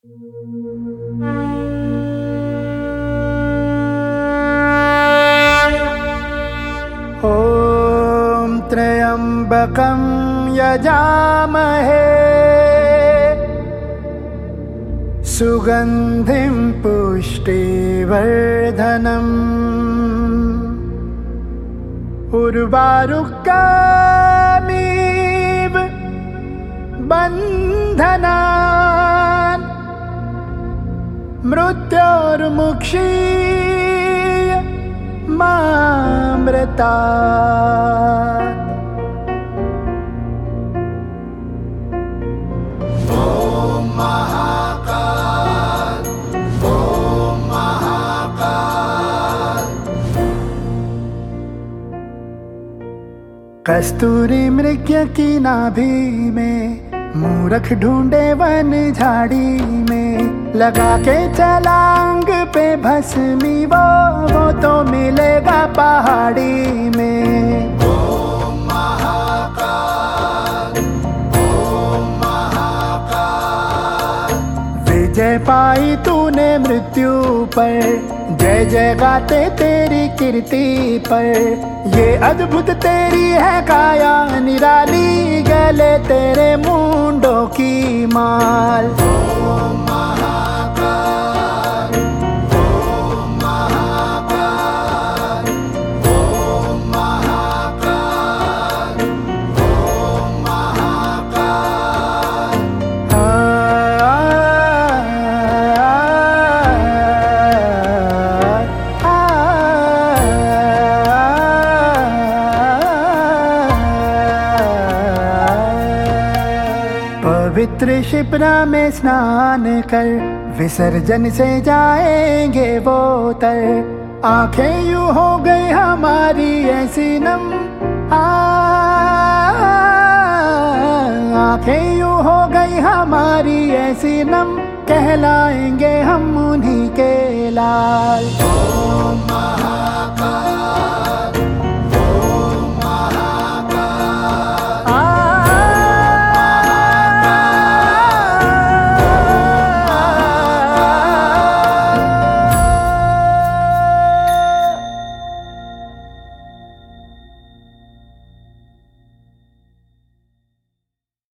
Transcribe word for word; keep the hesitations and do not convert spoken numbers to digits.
ॐ त्र्यम्बकं यजामहे सुगन्धिं पुष्टिवर्धनम् उर्वारुकमिव बन्धनान् मृत्योर्मुक्षीय मामृतात्। ॐ महाकाल, ॐ महाकाल। कस्तूरी मृग्य की नाभि में मूरख ढूंढे वन झाड़ी में, लगा के चलांग पे भस्मी वो वो तो मिलेगा पहाड़ी में। ओम महाकाल, ओम महाकाल। विजय पाई तूने मृत्यु पर, जय जय गाते तेरी कीर्ति पर। ये अद्भुत तेरी है काया निराली, गले तेरे मुंडों की माल। ओम महाकाल, ओम महाकाल, ओम महाकाल, ओम महाकाल। आ, आ, आ, आ, पवित्र शिप्रा में स्नान कर, विसर्जन से जाएंगे वो तर। आंखें यूं हो गई हमारी ऐसी नम, आंखें यूं हो गई हमारी ऐसी नम, कहलाएंगे हम उन्हीं के लाल। ओम